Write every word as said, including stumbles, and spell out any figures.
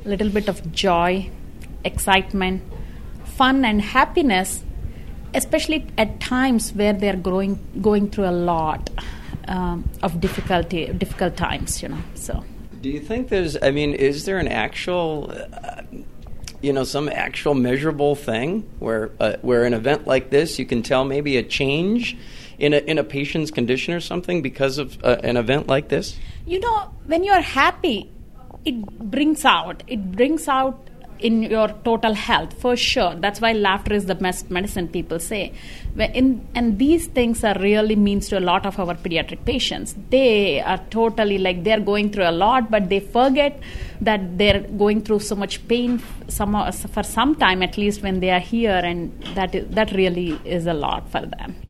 little bit of joy, excitement, fun and happiness, especially at times where they're growing, going through a lot um, of difficulty, difficult times, you know, so. Do you think there's, I mean, is there an actual, uh, you know, some actual measurable thing where uh, where an event like this, you can tell maybe a change in a, in a patient's condition or something because of uh, an event like this? You know, when you're happy, it brings out, it brings out in your total health, for sure. That's why laughter is the best medicine, people say. In, and these things are really means to a lot of our pediatric patients. They are totally like they're going through a lot, but they forget that they're going through so much pain some, for some time, at least when they are here, and that is, that really is a lot for them.